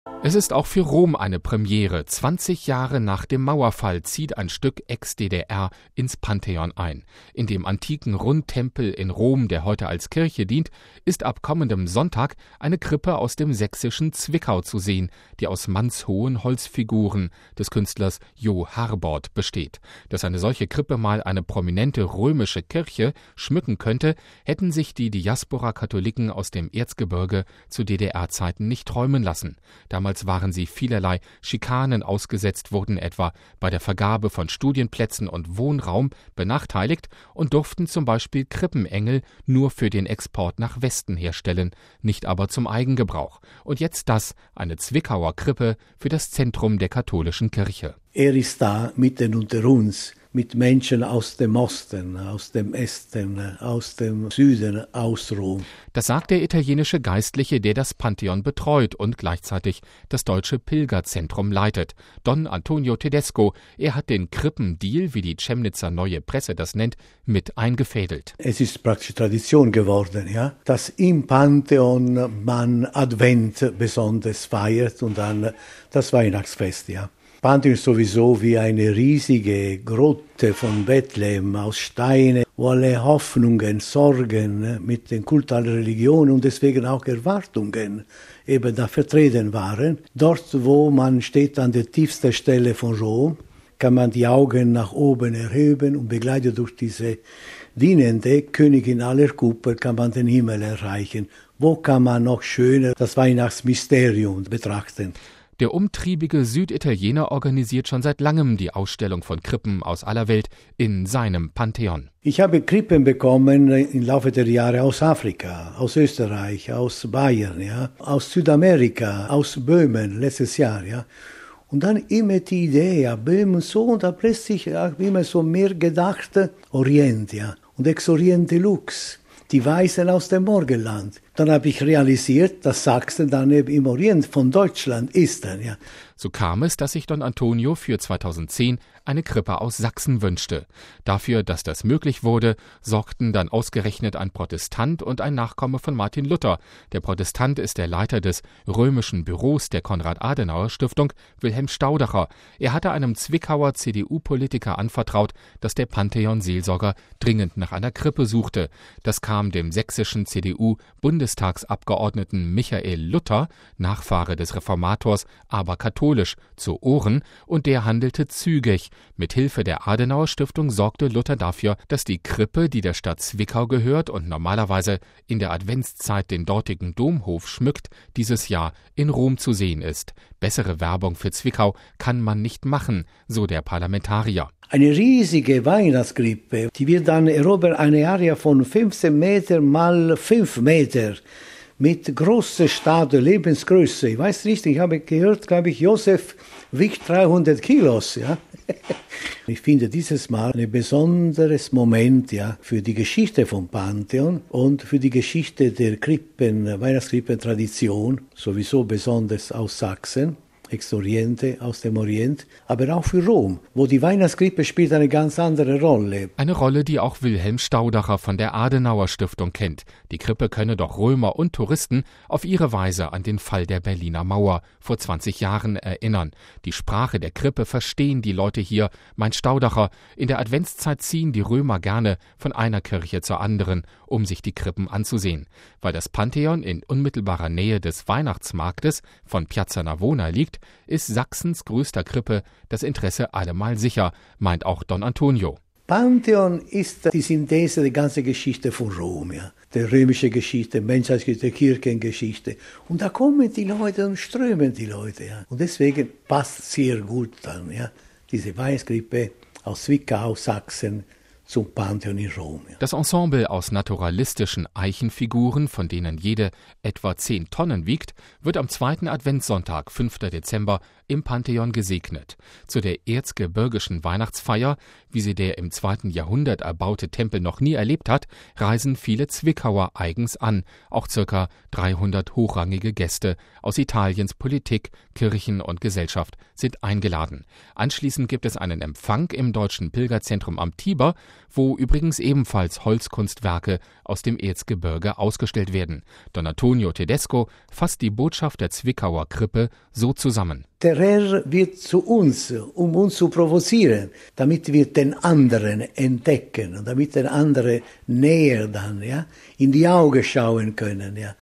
Es ist auch für Rom eine Premiere. 20 Jahre nach dem Mauerfall zieht ein Stück Ex-DDR ins Pantheon ein. In dem antiken Rundtempel in Rom, der heute als Kirche dient, ist ab kommendem Sonntag eine Krippe aus dem sächsischen Zwickau zu sehen, die aus mannshohen Holzfiguren des Künstlers Jo Harbord besteht. Dass eine solche Krippe mal eine prominente römische Kirche schmücken könnte, hätten sich die Diaspora-Katholiken aus dem Erzgebirge zu DDR-Zeiten nicht träumen lassen. Damals waren sie vielerlei Schikanen ausgesetzt, wurden etwa bei der Vergabe von Studienplätzen und Wohnraum benachteiligt und durften zum Beispiel Krippenengel nur für den Export nach Westen herstellen, nicht aber zum Eigengebrauch. Und jetzt das, eine Zwickauer Krippe für das Zentrum der katholischen Kirche. Er ist da mitten unter uns, mit Menschen aus dem Osten, aus dem Westen, aus dem Süden, aus Rom. Das sagt der italienische Geistliche, der das Pantheon betreut und gleichzeitig das Deutsche Pilgerzentrum leitet. Don Antonio Tedesco, er hat den Krippendeal, wie die Chemnitzer Neue Presse das nennt, mit eingefädelt. Es ist praktisch Tradition geworden, ja, dass im Pantheon man Advent besonders feiert und dann das Weihnachtsfest, ja. Pantheon ist sowieso wie eine riesige Grotte von Bethlehem aus Steinen, wo alle Hoffnungen, Sorgen mit den Kult aller Religionen und deswegen auch Erwartungen eben da vertreten waren. Dort, wo man steht an der tiefsten Stelle von Rom, kann man die Augen nach oben erheben und begleitet durch diese dienende Königin aller Kuppel kann man den Himmel erreichen. Wo kann man noch schöner das Weihnachtsmysterium betrachten? Der umtriebige Süditaliener organisiert schon seit langem die Ausstellung von Krippen aus aller Welt in seinem Pantheon. Ich habe Krippen bekommen im Laufe der Jahre aus Afrika, aus Österreich, aus Bayern, ja, aus Südamerika, aus Böhmen letztes Jahr, ja. Und dann immer die Idee, ja, Böhmen so, und da plötzlich immer so mehr gedacht, Orient, ja, und Ex-Oriente Lux. Die Weisen aus dem Morgenland. Dann habe ich realisiert, dass Sachsen dann eben im Orient von Deutschland ist. Ja. So kam es, dass sich Don Antonio für 2010 eine Krippe aus Sachsen wünschte. Dafür, dass das möglich wurde, sorgten dann ausgerechnet ein Protestant und ein Nachkomme von Martin Luther. Der Protestant ist der Leiter des römischen Büros der Konrad-Adenauer-Stiftung, Wilhelm Staudacher. Er hatte einem Zwickauer CDU-Politiker anvertraut, dass der Pantheon-Seelsorger dringend nach einer Krippe suchte. Das kam dem sächsischen CDU-Bundestagsabgeordneten Michael Luther, Nachfahre des Reformators, aber katholisch, zu Ohren, und der handelte zügig. Mit Hilfe der Adenauer Stiftung sorgte Luther dafür, dass die Krippe, die der Stadt Zwickau gehört und normalerweise in der Adventszeit den dortigen Domhof schmückt, dieses Jahr in Rom zu sehen ist. Bessere Werbung für Zwickau kann man nicht machen, so der Parlamentarier. Eine riesige Weihnachtskrippe, die wird dann erobern eine Area von 15 Meter mal 5 Meter. Mit großer Statue, Lebensgröße. Ich weiß nicht, ich habe gehört, glaube ich, Josef wiegt 300 Kilos. Ja? Ich finde dieses Mal ein besonderes Moment, ja, für die Geschichte vom Pantheon und für die Geschichte der Weihnachtskrippen-Tradition, sowieso besonders aus Sachsen. Ex-Oriente, aus dem Orient, aber auch für Rom, wo die Weihnachtskrippe spielt eine ganz andere Rolle. Eine Rolle, die auch Wilhelm Staudacher von der Adenauer Stiftung kennt. Die Krippe könne doch Römer und Touristen auf ihre Weise an den Fall der Berliner Mauer vor 20 Jahren erinnern. Die Sprache der Krippe verstehen die Leute hier, meint Staudacher. In der Adventszeit ziehen die Römer gerne von einer Kirche zur anderen, um sich die Krippen anzusehen. Weil das Pantheon in unmittelbarer Nähe des Weihnachtsmarktes von Piazza Navona liegt, ist Sachsens größter Krippe das Interesse allemal sicher, meint auch Don Antonio. Pantheon ist die Synthese der ganzen Geschichte von Rom, ja. Der römische Geschichte, Menschheitsgeschichte, Kirchengeschichte. Und da kommen die Leute und strömen die Leute, ja. Und deswegen passt sehr gut dann, ja, diese Weihnachtskrippe aus Zwickau, Sachsen, zum Pantheon in Rom. Ja. Das Ensemble aus naturalistischen Eichenfiguren, von denen jede etwa 10 Tonnen wiegt, wird am 2. Adventssonntag, 5. Dezember, im Pantheon gesegnet. Zu der erzgebirgischen Weihnachtsfeier, wie sie der im 2. Jahrhundert erbaute Tempel noch nie erlebt hat, reisen viele Zwickauer eigens an. Auch ca. 300 hochrangige Gäste aus Italiens Politik, Kirchen und Gesellschaft sind eingeladen. Anschließend gibt es einen Empfang im Deutschen Pilgerzentrum am Tiber. wo übrigens ebenfalls Holzkunstwerke aus dem Erzgebirge ausgestellt werden. Don Antonio Tedesco fasst die Botschaft der Zwickauer Krippe so zusammen. Der Herr wird zu uns, um uns zu provozieren, damit wir den anderen entdecken und damit der andere näher dann, ja, in die Augen schauen können, ja.